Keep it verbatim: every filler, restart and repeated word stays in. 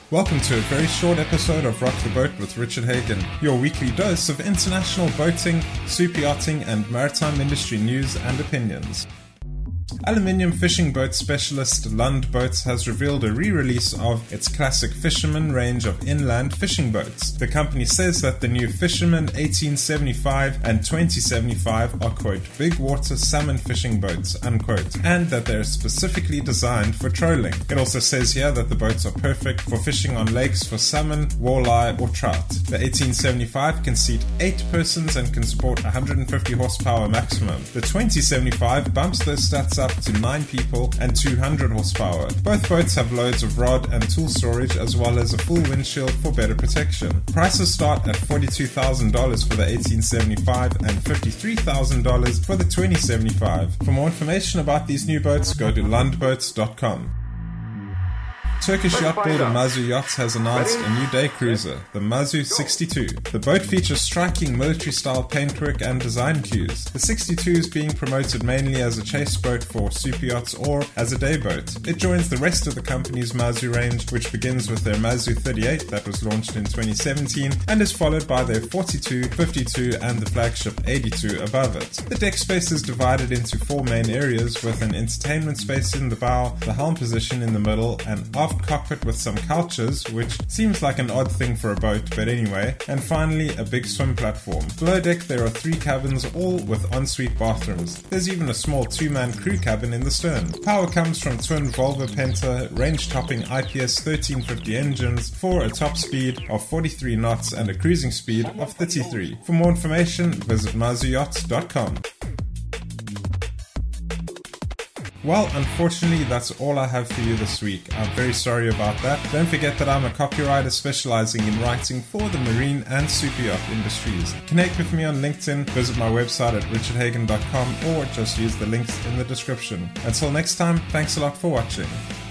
Welcome to a very short episode of Rock the Boat with Richard Hagen, your weekly dose of international boating, super yachting and maritime industry news and opinions. Aluminium fishing boat specialist Lund Boats has revealed a re-release of its classic Fisherman range of inland fishing boats. The company says that the new Fisherman eighteen seventy-five and twenty seventy-five are, quote, big water salmon fishing boats, unquote, and that they are specifically designed for trolling. It also says here that the boats are perfect for fishing on lakes for salmon, walleye or trout. The eighteen seventy-five can seat eight persons and can support one hundred fifty horsepower maximum. The twenty seventy-five bumps those stats up to nine people and two hundred horsepower. Both boats have loads of rod and tool storage as well as a full windshield for better protection. Prices start at forty-two thousand dollars for the eighteen seventy-five and fifty-three thousand dollars for the twenty seventy-five. For more information about these new boats, go to lund boats dot com. Turkish yacht builder Mazu Yachts has announced a new day cruiser, the Mazu sixty-two. The boat features striking military-style paintwork and design cues. The sixty-two is being promoted mainly as a chase boat for super yachts or as a day boat. It joins the rest of the company's Mazu range, which begins with their Mazu thirty-eight that was launched in twenty seventeen and is followed by their forty-two, fifty-two and the flagship eighty-two above it. The deck space is divided into four main areas with an entertainment space in the bow, the helm position in the middle, and aft cockpit with some couches, which seems like an odd thing for a boat, but anyway, and finally a big swim platform. Below deck there are three cabins, all with ensuite bathrooms. There's even a small two-man crew cabin in the stern. Power comes from twin Volvo Penta range-topping I P S thirteen fifty engines for a top speed of forty-three knots and a cruising speed of thirty-three. For more information, visit mazu yachts dot com. Well, unfortunately, that's all I have for you this week. I'm very sorry about that. Don't forget that I'm a copywriter specializing in writing for the marine and super yacht industries. Connect with me on LinkedIn, visit my website at richard hagen dot com, or just use the links in the description. Until next time, thanks a lot for watching.